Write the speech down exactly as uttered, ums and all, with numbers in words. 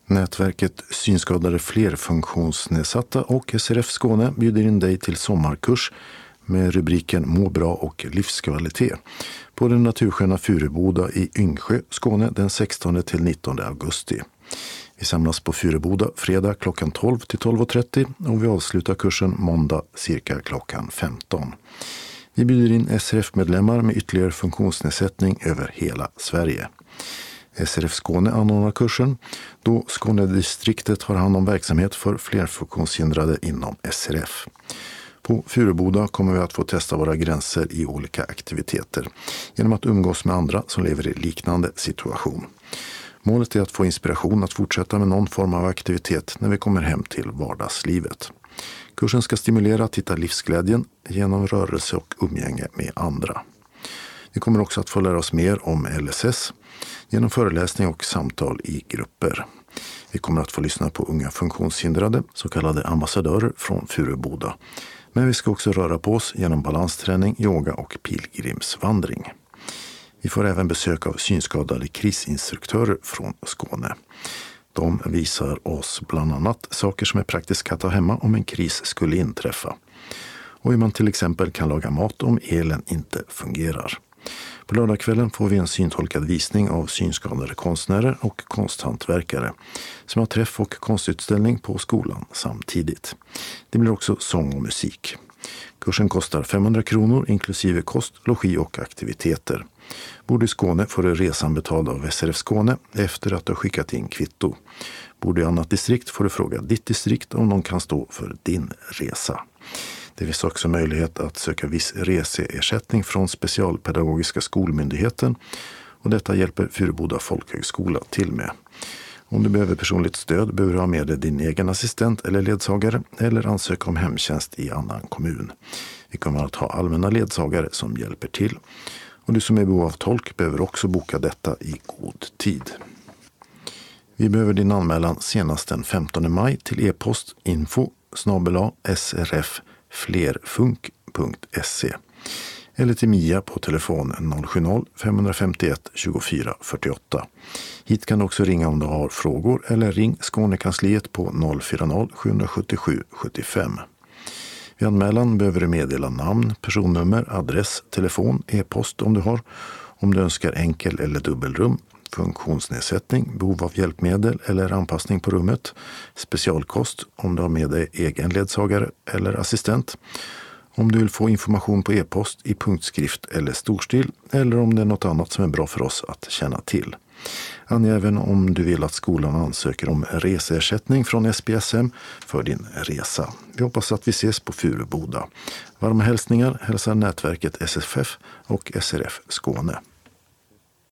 Nätverket Synskadade flerfunktionsnedsatta och S R F Skåne bjuder in dig till sommarkurs med rubriken Må bra och livskvalitet på den natursköna Fureboda i Yngsjö, Skåne den sextonde till nittonde augusti. Vi samlas på Fureboda fredag klockan tolv till tolv och trettio och vi avslutar kursen måndag cirka klockan femton. Vi bjuder in S R F-medlemmar med ytterligare funktionsnedsättning över hela Sverige. S R F Skåne anordnar kursen då Skånedistriktet har hand om verksamhet för flerfunktionshindrade inom S R F. På Fureboda kommer vi att få testa våra gränser i olika aktiviteter genom att umgås med andra som lever i liknande situation. Målet är att få inspiration att fortsätta med någon form av aktivitet när vi kommer hem till vardagslivet. Kursen ska stimulera att hitta livsglädjen genom rörelse och umgänge med andra. Vi kommer också att få lära oss mer om L S S genom föreläsning och samtal i grupper. Vi kommer att få lyssna på unga funktionshindrade, så kallade ambassadörer från Fureboda. Men vi ska också röra på oss genom balansträning, yoga och pilgrimsvandring. Vi får även besök av synskadade krisinstruktörer från Skåne. De visar oss bland annat saker som är praktiska att ha hemma om en kris skulle inträffa. Och hur man till exempel kan laga mat om elen inte fungerar. På lördagskvällen får vi en syntolkad visning av synskadade konstnärer och konsthantverkare som har träff och konstutställning på skolan samtidigt. Det blir också sång och musik. Kursen kostar femhundra kronor inklusive kost, logi och aktiviteter. Bor du i Skåne får du resan betald av S R F Skåne efter att du har skickat in kvitto. Bor du i annat distrikt får du fråga ditt distrikt om de kan stå för din resa. Det finns också möjlighet att söka viss reseersättning från Specialpedagogiska skolmyndigheten och detta hjälper Fureboda folkhögskola till med. Om du behöver personligt stöd behöver du ha med dig din egen assistent eller ledsagare eller ansöka om hemtjänst i annan kommun. Vi kommer att ha allmänna ledsagare som hjälper till. Och du som är i behov av tolk behöver också boka detta i god tid. Vi behöver din anmälan senast den femtonde maj till e-post info snabel-a srf flerfunk punkt se eller till Mia på telefon noll sju noll fem fem ett tjugofyra fyrtioåtta. Hit kan du också ringa om du har frågor eller ring Skånekansliet på noll fyra noll sju sju sju sju fem. Vid anmälan behöver du meddela namn, personnummer, adress, telefon, e-post om du har, om du önskar enkel eller dubbelrum, funktionsnedsättning, behov av hjälpmedel eller anpassning på rummet, specialkost om du har med dig egen ledsagare eller assistent, om du vill få information på e-post i punktskrift eller storstil eller om det är något annat som är bra för oss att känna till. Ange även om du vill att skolan ansöker om reseersättning från S P S M för din resa. Vi hoppas att vi ses på Fureboda. Varma hälsningar hälsar nätverket S F F och S R F Skåne.